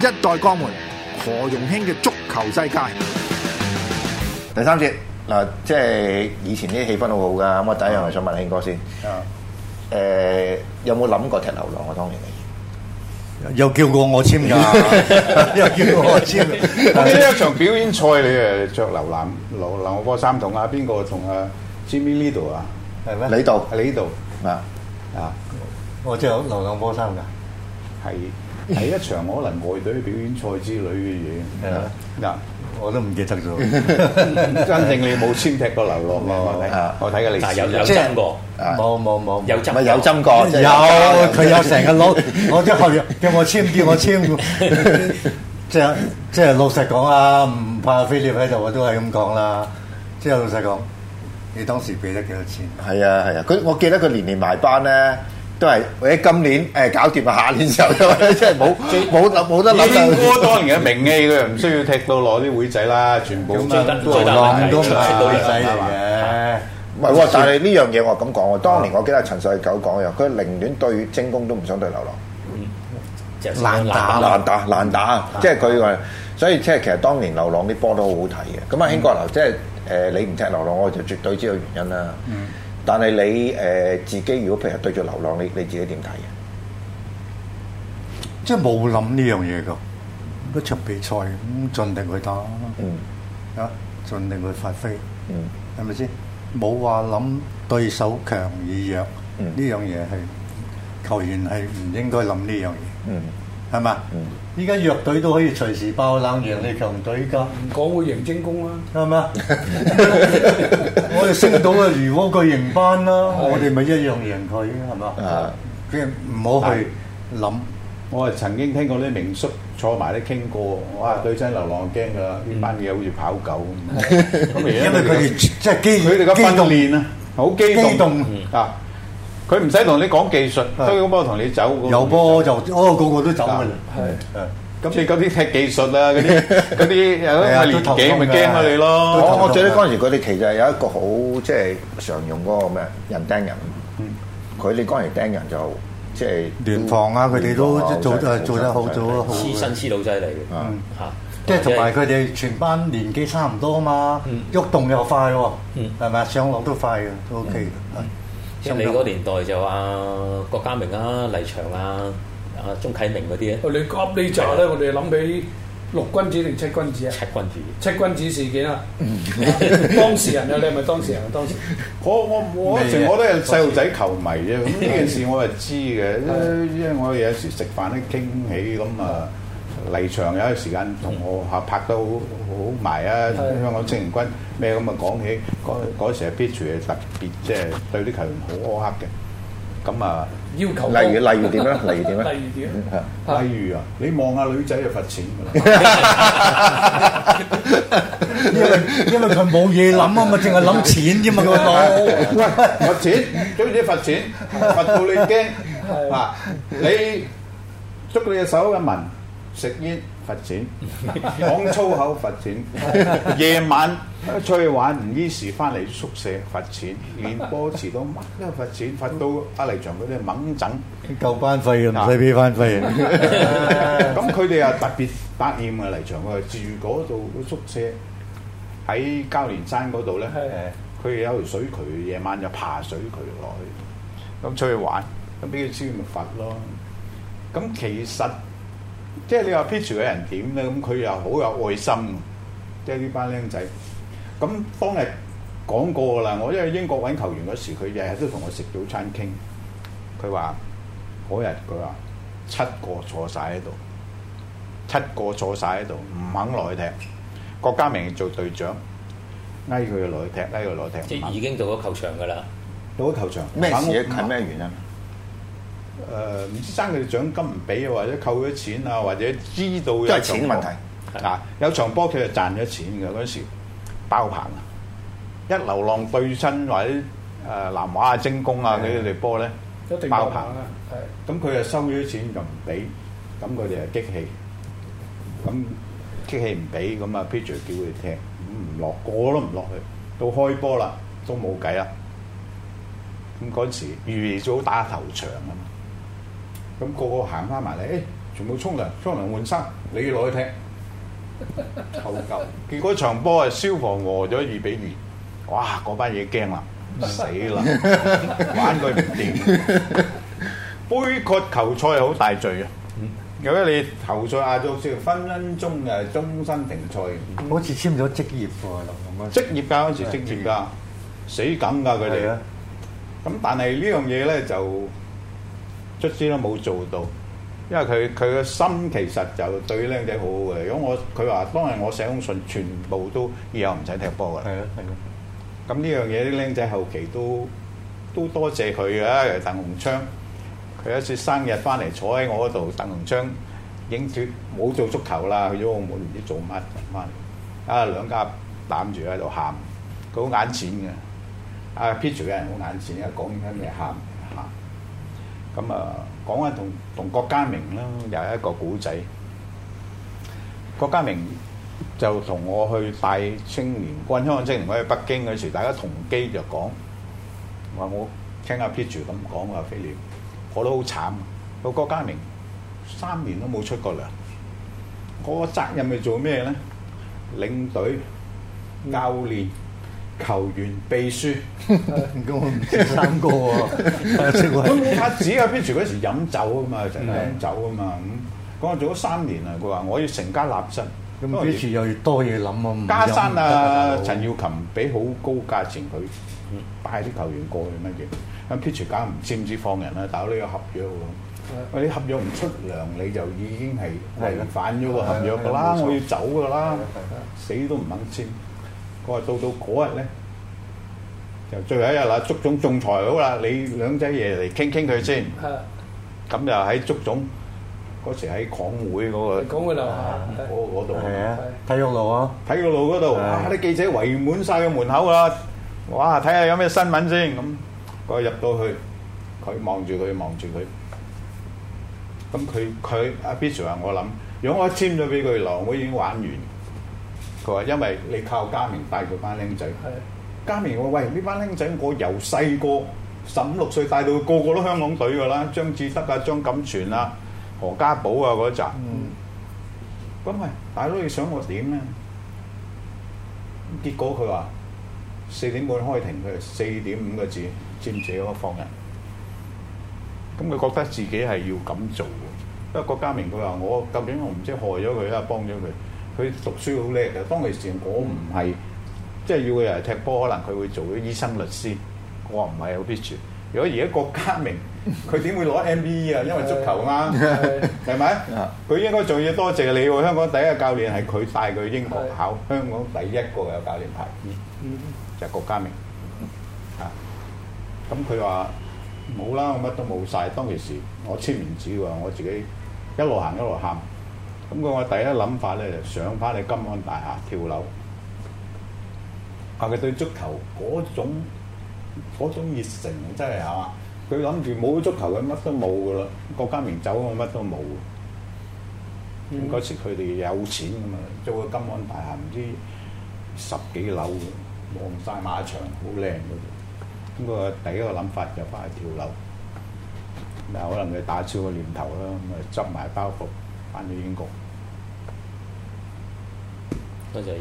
一代鋼門何容興嘅足球世界。 第三節嗱，即係以前啲氣氛好好噶，咁我第一樣係想問興哥先。有冇諗過踢流浪啊？當年你又叫過我簽㗎，又叫過我簽。 呢一場表演賽你着流浪波衫同啊邊個同啊 Jimmy 呢度啊？ 係咩？ 你度係你度啊？ 我着流浪波衫㗎。 係一場可能外隊表演賽之類嘅嘢。嗱， 我都唔記得咗。 真正你冇簽踢過流浪我睇嘅歷史有針過， 冇有針， 有針過， 有佢有成日攞，我即係後日叫我簽，即係老實講啊，唔怕菲力喺度，我都係咁講啦。即係老實講，你當時俾得幾多錢？ 係啊，我記得佢年埋班咧。都係或者今年搞掂啊，下年時候即係冇得諗。 英哥當年嘅名氣，佢又唔需要踢到攞啲會仔啦，全部都係浪都唔係會仔嚟嘅。 唔係喎，但係呢樣嘢我咁講喎。當年我記得陳世九講嘅，佢寧願對精工都唔想對流浪。爛打，即係佢話，所以即係其實當年流浪啲波都好好睇嘅。咁啊，興哥嗱，即係你唔踢流浪，我就絕對知道原因啦。但係你自己如果譬如對住流浪，你自己點睇嘅？ 即係冇諗呢樣嘢㗎，一場比賽咁盡力去打，盡力去發揮，係咪先？冇話諗對手強與弱，呢樣嘢係球員係唔應該諗呢樣嘢，係嘛？依家弱隊都可以隨時爆冷贏你強隊㗎， 唔講會贏精工啦， 係嘛？我哋升到啊，如果佢贏班啦，我哋咪一樣贏佢，係嘛？即係唔好去諗。 我係曾經聽過啲名宿坐埋啲傾過，哇！對真流浪驚㗎啦，呢班嘢好似跑狗咁。因為佢哋即係佢哋嘅訓練啊，好機動啊！佢唔使同你講技術，推個波同你走。 有波就個個都走㗎啦。 咁你嗰啲踢技術啊，嗰啲有年紀咪驚咗你咯。 我記得嗰陣時佢哋其實有一個好即係常用嗰個咩人釘人。佢哋嗰陣時釘人就即係聯防啊，佢哋都做得好，做得好。 黐身黐到犀利嘅嚇。 即係同埋佢哋全班年紀差唔多嘛，喐動又快喎，係咪？上落都快嘅，都 OK 嘅。 即係你嗰年代就郭家明啊、黎翔啊、鐘啟明嗰啲咧。 你噏呢扎咧，我哋諗起六君子定七君子啊？七君子事件啊！當事人啊，你係咪當事人啊？當時我嗰陣我都係細路仔球迷啫，咁呢件事我係知嘅，因為我有時食飯都傾起咁啊。黎翔有一時間同我拍得好埋啊！香港青年軍咩咁啊？講起嗰時係 Pitch 係特別即係對啲球員好苛刻嘅。咁啊， 要求例如點咧？ 例如啊，你望下女仔就罰錢㗎啦。 因為佢冇嘢諗啊嘛，淨係諗錢啫嘛，個腦。 喂，罰錢，總之罰錢，罰到你驚啊！你捉你隻手一聞。食煙罰錢，講粗口罰錢，夜晚出去玩唔依時翻嚟宿舍罰錢，練波遲到乜都罰錢，罰到阿黎翔嗰啲猛整， 夠班費啊，唔使俾翻費啊。 咁佢哋又特別百厭啊，黎翔佢住嗰度宿舍喺交連山嗰度咧，佢有條水渠，夜晚就爬水渠落去，咁出去玩，咁俾佢知咪罰咯。咁其實即係你話 pitch 嘅人點咧？咁佢又好有愛心，即係呢班僆仔。咁當日講過啦，我因為英國揾球員嗰時，佢日日都同我食早餐傾。佢話嗰日佢話7個坐晒喺度，唔肯落去踢。郭家明做隊長，嗌佢落去踢， 即係已經到咗球場㗎啦。 到咗球場咩事咧？係咩原因？ 唔知爭佢哋獎金唔俾啊，或者扣咗錢啊，或者知道有錢問題嗱，有場波佢就賺咗錢嘅嗰時爆棚啊！一流浪對親或者南華啊、精工啊嗰啲波咧，爆棚啊！咁佢就收咗錢就唔俾，咁佢哋就激氣，咁激氣唔俾，咁啊 Pitcher 叫佢踢，咁唔落，個都唔落去，到開波啦都冇計啦。咁嗰陣時預咗打頭場啊嘛。咁個個行翻埋嚟， 全部沖涼換衫，你攞去踢，臭鳩。結果場波啊，消防和咗2-2，哇！嗰班嘢驚啦，死啦，玩佢唔掂。杯葛球賽係好大罪啊！如果你球賽亞洲先分鐘終身停賽， 好似簽咗職業喎， 職業㗎嗰時職業㗎，死梗㗎佢哋。咁但係呢樣嘢咧就卒之都冇做到，因為佢嘅心其實就對僆仔好好嘅。如果佢話當日我寫封信，全部都以後唔使踢波㗎。係啊。咁呢樣嘢啲僆仔後期都多謝佢嘅，鄧鴻昌。佢一次生日翻嚟坐喺我嗰度，鄧鴻昌影住冇做足球啦，去咗澳門唔知做乜翻嚟，啊兩家攬住喺度喊，佢好眼淺嘅。啊 Pitch 嘅人好眼淺，因為講緊咩喊。咁啊講緊同郭家明啦，又係一個古仔。郭家明就同我去帶青年軍，香港青年軍去北京嗰時，大家同機就講話我聽阿 Pitch 咁講話菲廉。我都好慘，個郭家明3年都冇出過糧。嗰個責任係做咩咧？領隊、教練、球員、秘書， 咁我唔知3個喎。 咁阿子阿 Pitch 嗰時飲酒啊嘛，成日飲酒啊嘛。咁我做咗3年啊，佢話我要成家立室。 咁 Pitch 又要多嘢諗啊。 加山啊，陳耀琴俾好高價錢佢，帶啲球員過去乜嘢？咁 Pitch 梗唔知唔知放人啦，大佬呢個合約喎，你合約唔出糧你就已經係違反咗個合約㗎啦，我要走㗎啦，死都唔肯簽。佢話到嗰日咧，就最後一日啦，足總仲裁好啦，你兩仔爺嚟傾佢先。咁就喺足總嗰時喺港會嗰個港會樓下嗰度， 係啊，體育路啊， 體育路嗰度，哇！啲記者圍滿晒個門口啦，哇！睇下有咩新聞先咁。我入到去，佢望住佢，咁佢阿 Pitch 話我諗，如果我簽咗俾佢啦，我已經玩完。佢話因為你靠家明帶佢班僆仔，家明我喂呢班僆仔，我由細個15-16歲帶到個個都香港隊㗎啦，張志德啊、張錦全啊、何家寶啊嗰紮。咁喂，大佬你想我點咧？結果佢話4點半開庭，佢4點5個字。簽字嗰個放人，咁佢覺得自己係要咁做喎。因為郭家明佢話：我究竟我唔知害咗佢啊，幫咗佢。佢讀書好叻嘅，當其時我唔係即係要佢嚟踢波，可能佢會做啲醫生、律師。我話唔係有 Pitch。如果而家郭家明，佢點會攞 MBE 啊？因為足球嘛，係咪？佢應該仲要多謝你喎。香港第一個教練係佢帶佢英國考香港第一個有教練牌，就係郭家明。咁佢話冇啦，我乜都冇晒。當其時我簽完紙喎，我自己一路行一路喊。咁我第一諗法咧就上翻去金安大廈跳樓。佢對足球嗰種熱誠真係係嘛？佢諗住冇足球佢乜都冇噶啦。郭家明走我乜都冇。咁嗰時佢哋有錢噶嘛，租個金安大廈唔知10幾樓，望晒馬場，好靚嗰度。咁個第一個諗法就翻去跳樓，嗱可能佢打消個念頭啦，咁啊執埋包袱翻咗英國。 嗰就係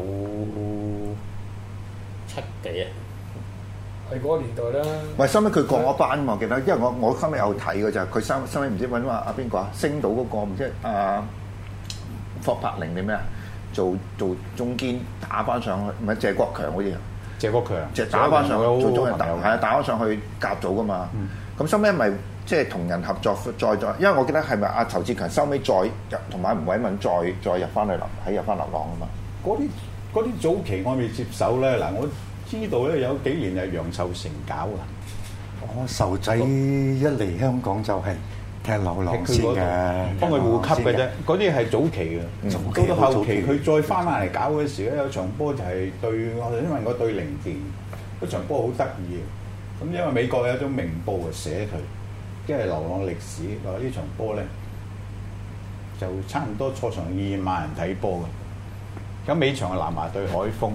1970幾啊， 係嗰個年代啦。 喂，收尾佢降咗班嘛？我記得，因為我收尾有睇嘅就係佢收尾唔知揾阿邊個啊？星島嗰個唔知霍柏寧定咩啊？做中堅打翻上去，唔係謝國強好似。 謝國強， 即係打翻上去，最終係打翻上去甲組噶嘛。咁收尾咪即係同人合作再，因為我記得係咪阿仇志強收尾再入同埋吳偉文再入翻去入翻流浪啊嘛。 嗰啲早期我未接手咧，嗱我知道咧有幾年係楊受成搞噶。 仇仔一嚟香港就係踢流浪先嘅， 幫佢護級嘅啫。嗰啲係早期嘅，到後期佢再翻翻嚟搞嗰時咧，有場波就係對我哋，因為我對零電嗰場波好得意嘅。咁因為美國有一種明報嘅寫佢，即係流浪歷史話呢場波咧就差唔多坐場2萬人睇波嘅。咁尾場係南華對海豐，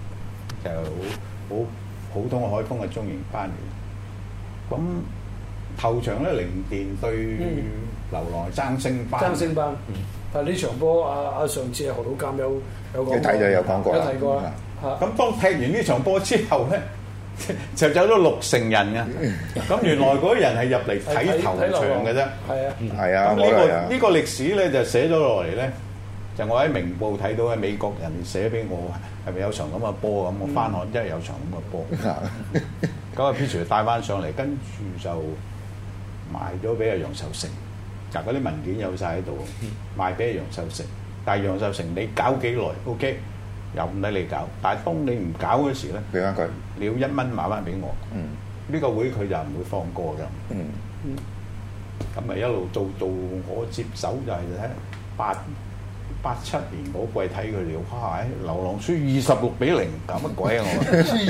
就好普通嘅海豐嘅中型班嚟。咁頭場咧，零電對流浪爭升班。 爭升班。但係呢場波上次何老監有講， 你睇就有講過啦。 有提過啦。 咁當踢完呢場波之後咧，就走咗6成人嘅。咁原來嗰啲人係入嚟睇頭場嘅啫。 係啊。 咁呢個歷史咧就寫咗落嚟咧，就我喺明報睇到係美國人寫俾我，係咪有場咁嘅波咁？我翻看真係有場咁嘅波。咁啊 Peter 帶翻上嚟，跟住就賣咗俾阿楊受成。嗱，嗰啲文件有晒喺度，賣俾楊受成。但係楊受成你搞幾耐 ？OK， 又唔使你搞。但係當你唔搞嗰時咧， 俾翻佢， 你要1蚊買翻俾我。呢個會佢就唔會放過㗎。咁咪一路到我接手就係喺87年嗰季睇佢哋，哇！流浪輸26-0，搞乜鬼啊我？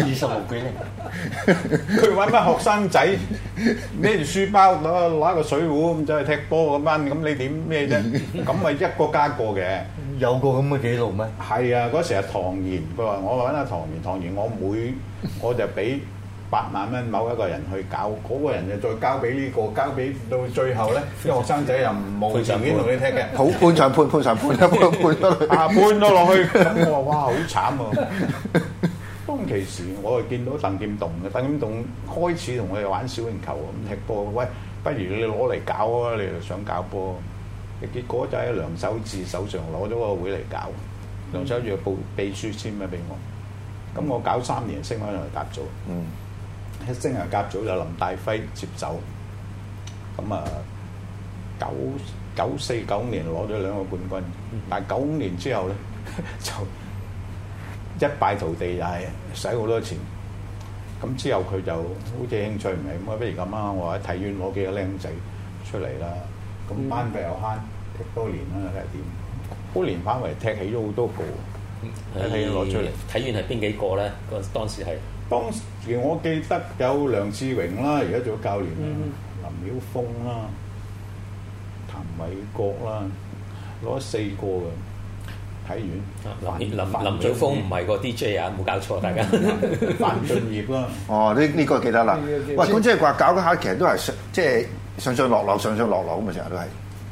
輸26-0。佢揾班學生仔孭住書包攞個水壺咁走去踢波咁班，咁你點咩啫？咁咪一個加個嘅。 有個咁嘅記錄咩？ 係啊，嗰時係唐賢，佢話我揾阿唐賢，我就俾8萬蚊某一個人去搞，嗰個人就再交俾呢個，交俾到最後咧，啲學生仔又冇條件同你踢嘅， 好判上判判咗落去，咁我話哇好慘喎！當其時我就見到鄧劍棟開始同我哋玩小型球咁踢波，喂，不如你攞嚟搞啊！你又想搞波，結果就喺梁守志手上攞咗個會嚟搞，梁守志報秘書簽咗俾我，咁我搞3年升翻上嚟甲組。一升入甲組就林大輝接走，咁啊94-95年攞咗2個冠軍，但係95年之後咧就一敗塗地，又係使好多錢。咁之後佢就好似興趣唔係咁啊，不如咁啊，我喺體院攞幾個僆仔出嚟啦，咁班費又慳，踢多年啦，睇下點。嗰年反為踢起咗好多個，喺體院攞出嚟。 體院係邊幾個咧？當時係。 當時我記得有梁志榮啦，而家做咗教練啦，林曉峰啦，譚偉國啦，攞咗4個嘅體院。 林曉峰唔係個 DJ 啊，冇搞錯大家。 范俊業啦。 哦，呢個記得啦。喂，咁即係話搞嗰下其實都係即係上上落落咁啊，成日都係。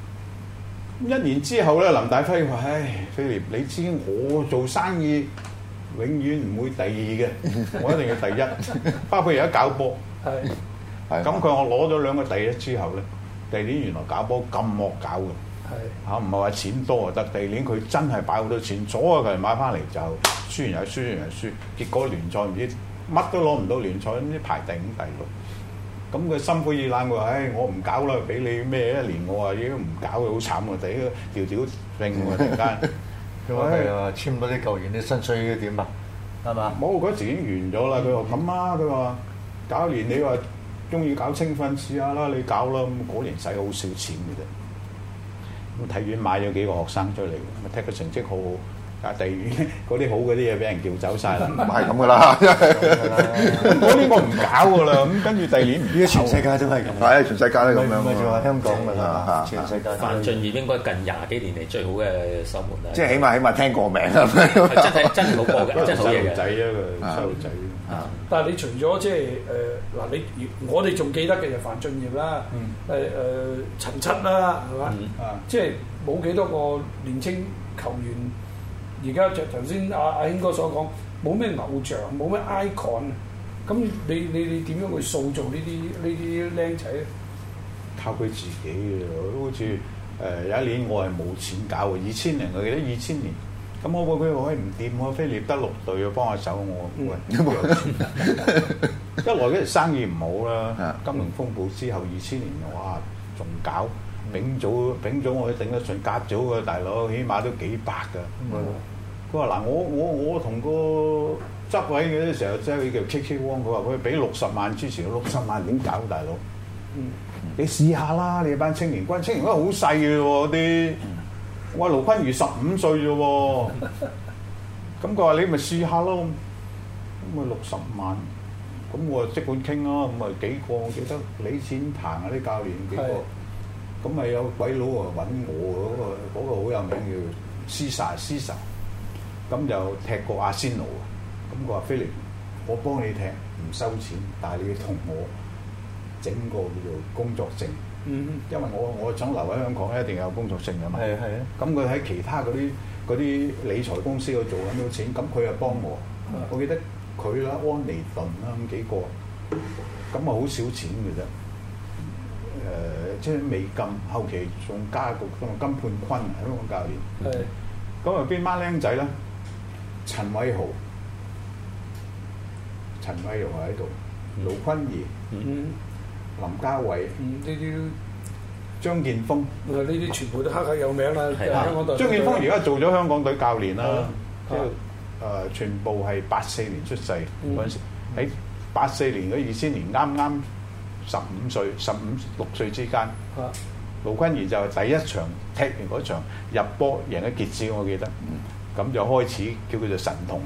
1年之後咧，林大輝話：唉，菲臘，你知我做生意永遠唔會第2嘅，我一定要第1。包括而家搞波，咁佢話我攞咗2個第1之後咧，第2年原來搞波咁惡搞嘅，唔係話錢多就得。第2年佢真係擺好多錢，所有人買翻嚟就輸完又輸，結果聯賽唔知乜都攞唔到聯賽，唔知排第5、第6。咁佢心灰意冷，佢話：唉，我唔搞啦，俾你咩1年？我話已經唔搞，好慘啊！第一條揈喎，突然間。 佢話係啊，簽咗啲球員啲薪水點啊？係嘛？ 冇，嗰時已經完咗啦。佢話咁啊，佢話搞年你話中意搞青訓試下啦，你搞啦。咁嗰年使好少錢嘅啫。咁體院買咗幾個學生出嚟，咪踢個成績好好。但係第2嗰啲好嗰啲嘢俾人叫走晒啦。 唔係咁噶啦， 嗰啲我唔搞噶啦。咁跟住第2年唔知全世界都係咁， 係全世界都咁樣。 唔係就話香港㗎啦，全世界。 范俊業應該近20幾年嚟最好嘅守門啦。 即係起碼聽過名啦。 真係好波嘅，真係好嘢嘅。 細路仔啊，佢細路仔。 但係你除咗即係嗱，我哋仲記得嘅就范俊業啦，陳七啦，係嘛？即係冇幾多個年青球員。而家就頭先阿興哥所講，冇咩偶像，冇咩 icon， 咁你點樣去塑造呢啲僆仔咧？ 靠佢自己嘅，好似有一年我係冇錢搞嘅，2000年我記得2000年，咁我話佢話唔掂喎，菲臘得6隊幫下手我，喂，一來嗰時生意唔好啦，金融風暴之後2000年哇仲搞。丙組我都頂得順，甲組嘅大佬起碼都幾百㗎。佢話嗱，我同個執位嘅時候，即係叫 KK 汪，佢話佢俾60萬支持，60萬點搞大佬？你試下啦，你班青年軍好細嘅喎啲。我話盧坤如15歲啫喎。咁佢話你咪試下咯，咁咪60萬，咁我即管傾咯，咁咪幾個我記得李展鵬啊啲教練幾個。咁咪有鬼佬啊揾我嗰個好有名叫施薩，咁就踢過阿仙奴啊。咁佢話菲臘，我幫你踢唔收錢，但係你要同我整個叫做工作證。因為我想留喺香港咧，一定有工作證㗎嘛。係啊。咁佢喺其他嗰啲理財公司度做緊到錢，咁佢又幫我。我記得佢啦、安妮頓啦咁幾個，咁啊好少錢嘅啫。即係美金，後期仲加個金判坤香港教練。係。咁啊邊班僆仔咧？陳偉豪喺度，盧坤儀。林家偉， 呢啲張建峰， 呢啲全部都赫赫有名啦。香港隊張建峰而家做咗香港隊教練啦，即係全部係84年出世嗰陣時，喺84年嗰2000年啱啱15歲、16歲之間。盧坤儀就第一場踢完嗰場入波贏咗傑斯，我記得，咁就開始叫佢做神童。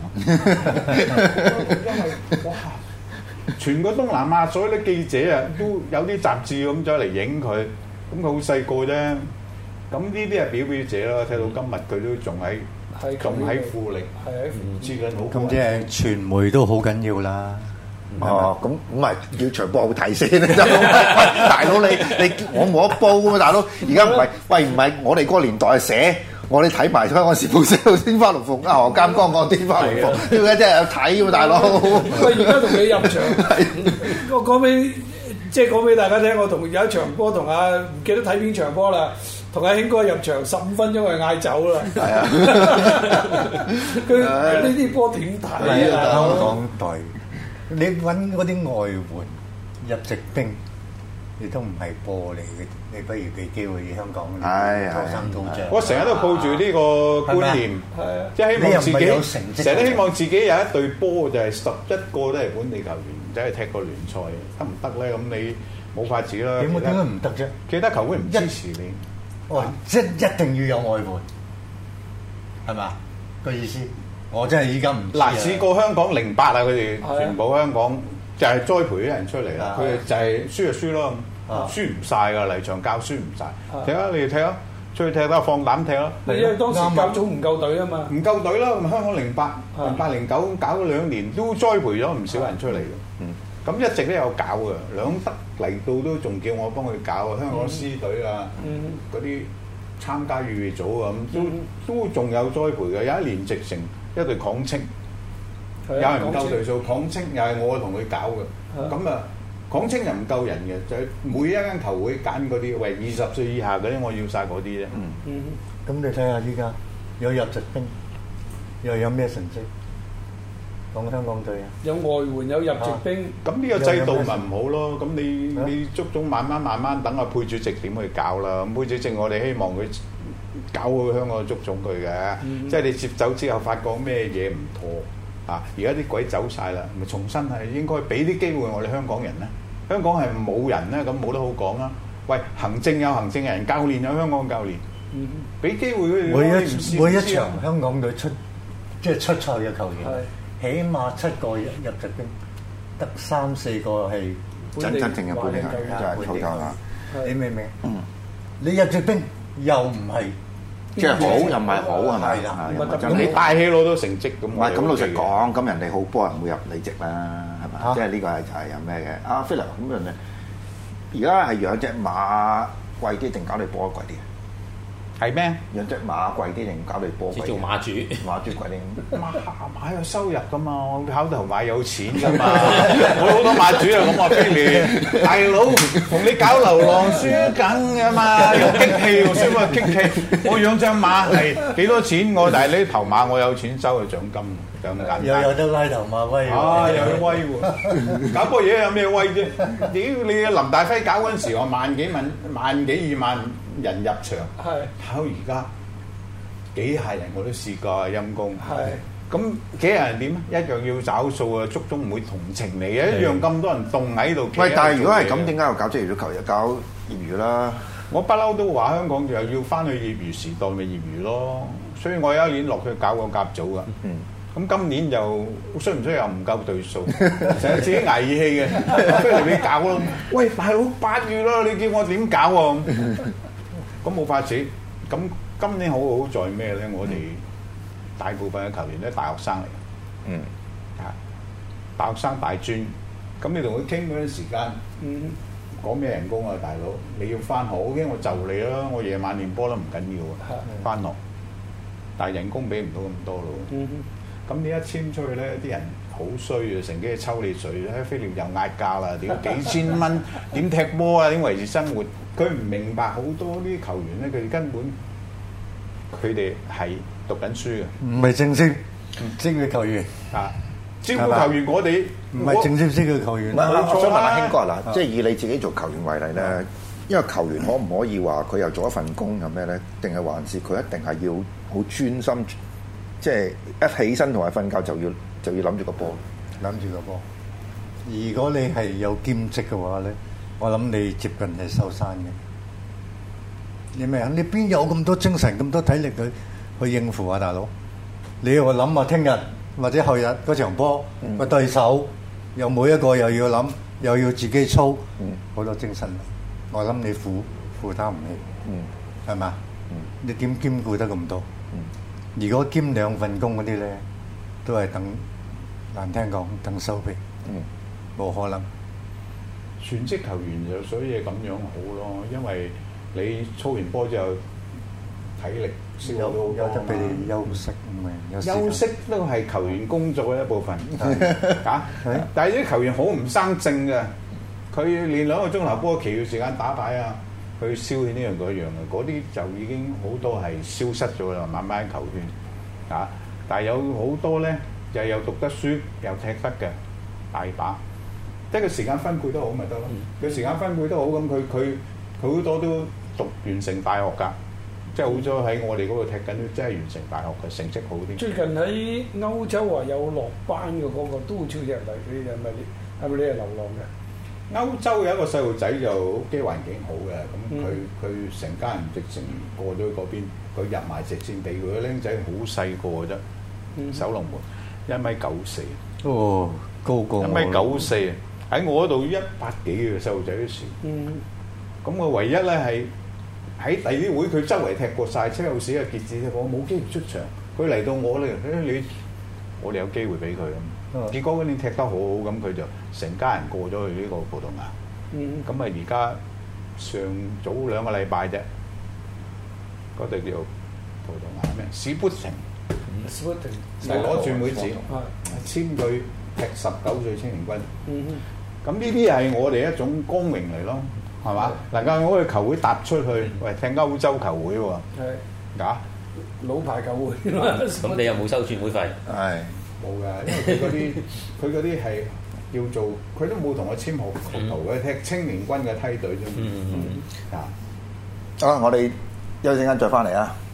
因為哇！全個東南亞所有啲記者啊，都有啲雜誌咁走嚟影佢，咁佢好細個啫。咁呢啲係表表者咯，睇到今日佢都仲喺富力，知緊好。 咁即係傳媒都好緊要啦。 哦，咁唔係要場波好睇先喂，大佬你我冇得煲㗎嘛，大佬而家唔係我哋嗰個年代寫。我哋睇埋香港時報寫到天花龍鳳，何鑑江講天花龍鳳，點解真係有睇喎，大佬？ 喂，而家同你入場，我講俾大家聽，我同有一場波同唔記得睇邊場波啦，同阿興哥入場15分鐘就嗌走啦。係啊，佢呢啲波點睇啊？ 香港隊，你揾嗰啲外援入籍兵。你都唔係波嚟嘅，你不如俾機會香港土生土長。 我成日都抱住呢個觀念，即係希望自己成日都希望自己有一隊波，就係11個都係本地球員，就係踢過聯賽，得唔得咧？咁你冇法子啦。 點解唔得啫？ 其他球會唔支持你。 哦，即係一定要有外援，係嘛？個意思？我真係依家唔嗱，試過香港08啊，佢哋全部香港就係栽培啲人出嚟啦，佢哋就係輸就輸咯。輸唔晒㗎，嚟場教輸唔晒。睇下你哋踢啊，出去踢啦，放膽踢啦。 因為當時教組唔夠隊啊嘛， 唔夠隊啦。咁香港08、09搞咗2年，都栽培咗唔少人出嚟嘅。咁一直都有搞嘅，兩德嚟到都仲叫我幫佢搞啊。香港獅隊啊，嗰啲參加預備組啊，都仲有栽培嘅。有一年直成一隊港青，有人唔夠隊數，港青又係我同佢搞嘅。咁啊。港青又唔夠人嘅，就係每一間球會揀嗰啲，喂20歲以下嗰啲，我要晒嗰啲啫。 咁你睇下依家有入籍兵，又有咩成績？講香港隊啊， 有外援有入籍兵， 咁呢個制度咪唔好咯？咁你足總慢慢等阿佩主席點去搞啦？佩主席我哋希望佢搞好香港足總佢嘅，即係你接走之後發覺咩嘢唔妥。而家啲鬼走晒啦，咪重新係應該俾啲機會我哋香港人咧。香港係冇人咧，咁冇得好講啦。喂，行政有行政人，教練有香港教練，俾機會佢哋。 每一場香港隊出賽嘅球員，起碼7個入籍兵，得3-4個係真正嘅本地球員，就係操頭啦。 你明唔明？你入籍兵又唔係。 即係好又唔係好係咪？ 咁你帶起攞到成績咁。 喂，咁老實講，咁人哋好波人會入你籍啦，係咪？即係呢個係就係有咩嘅？阿菲力咁人哋而家係養隻馬貴啲定搞你波貴啲？ 係咩？ 養隻馬貴啲定搞你波貴啲？ 做馬主貴啲。 馬有收入噶嘛？我考頭馬有錢噶嘛？我好多馬主啊，咁我飛你大佬同你搞流浪輸緊噶嘛？又激氣又輸乜激氣？我養隻馬係幾多錢？但係呢頭馬我有錢收嘅獎金，就咁簡單。 又有得拉頭馬威喎！ 又有威喎！搞波嘢有咩威啫？屌你林大輝搞嗰陣時，我萬幾2萬人入場，考而家幾廿人我都試過，陰公。咁幾廿人點啊？一樣要找數啊！足總唔會同情你嘅，一樣咁多人凍喺度。 喂，但係如果係咁，點解又搞職業足球又搞業餘啦？ 我不嬲都話香港又要翻去業餘時代咪業餘咯，所以我有一年落去搞個甲組噶。咁今年就衰唔衰又唔夠隊數，成日自己捱義氣嘅，不如你搞咯。喂，大佬8月啦，你叫我點搞喎？咁冇法子。咁今年好在咩咧？我哋大部分嘅球員都係大學生嚟嘅，大學生大專。咁你同佢傾嗰陣時間， 講咩人工啊，大佬？你要翻學，我驚我就你啦，我夜晚練波都唔緊要啊，翻學。但係人工俾唔到咁多咯。咁你一簽出去咧，啲人好衰啊，乘機抽你水，喺飛鳥又壓價啦，屌幾千蚊點踢波啊？點維持生活？佢唔明白好多啲球員咧，佢哋根本佢哋係讀緊書嘅， 唔係正式嘅球員啊！招呼球員我哋唔係正式嘅球員。 我想問阿興哥嗱，即係以你自己做球員為例咧，因為球員可唔可以話佢又做一份工係咩咧？定係還是佢一定係要好專心，即係一起身同埋瞓覺就要諗住個波， 諗住個波。如果你係有兼職嘅話咧，我諗你接近係收山嘅。你明啊？你邊有咁多精神、咁多體力去應付啊，大佬？你要諗下聽日或者後日嗰場波個對手，又每一個又要諗，又要自己操，好多精神。我諗你負擔唔起，係嘛？你點兼顧得咁多？如果兼兩份工嗰啲咧，都係等難聽講等收皮，冇可能。 全職球員就所以咁樣好咯，因為你操完波之後體力消耗都有得俾你休息， 休息都係球員工作嘅一部分。但係啲球員好唔生性嘅，佢練2個鐘頭波，其餘時間打牌啊，去消遣呢樣嗰樣嘅，嗰啲就已經好多係消失咗啦，慢慢球圈啊。但係有好多咧，就又讀得書又踢得嘅大把。即係個時間分配得好咪得咯，佢時間分配得好咁，佢好多都讀完成大學㗎，即係好多喺我哋嗰度踢緊，即係完成大學嘅成績好啲。最近喺歐洲話有落班嘅嗰個都超入嚟，佢係咪你係流浪嘅？ 歐洲有一個細路仔就屋企環境好嘅，咁佢成家人直情過咗去嗰邊，佢入埋直線地，佢個僆仔好細個嘅啫，守龍門1.94米。 哦，高過我。 1.94米。喺我嗰度100幾嘅細路仔都算，咁我唯一咧係喺第啲會佢周圍踢過晒，車路士啊、傑志踢過，我冇機會出場。佢嚟到我咧，我哋有機會俾佢咁。結果嗰年踢得好好，咁佢就成家人過咗去呢個葡萄牙。咁啊而家早2個禮拜啫，嗰隊叫葡萄牙咩？史普廷係攞轉會紙，簽佢踢19歲青年軍。咁呢啲係我哋一種光榮嚟咯，係嘛？能夠我哋球會踏出去，喂，踢歐洲球會喎，㗎老牌球會。 咁你又冇收轉會費？ 係冇㗎，因為佢嗰啲係叫做，佢都冇同我簽學徒嘅，踢青年軍嘅梯隊啫。 好啦，我哋休息陣間再翻嚟啊！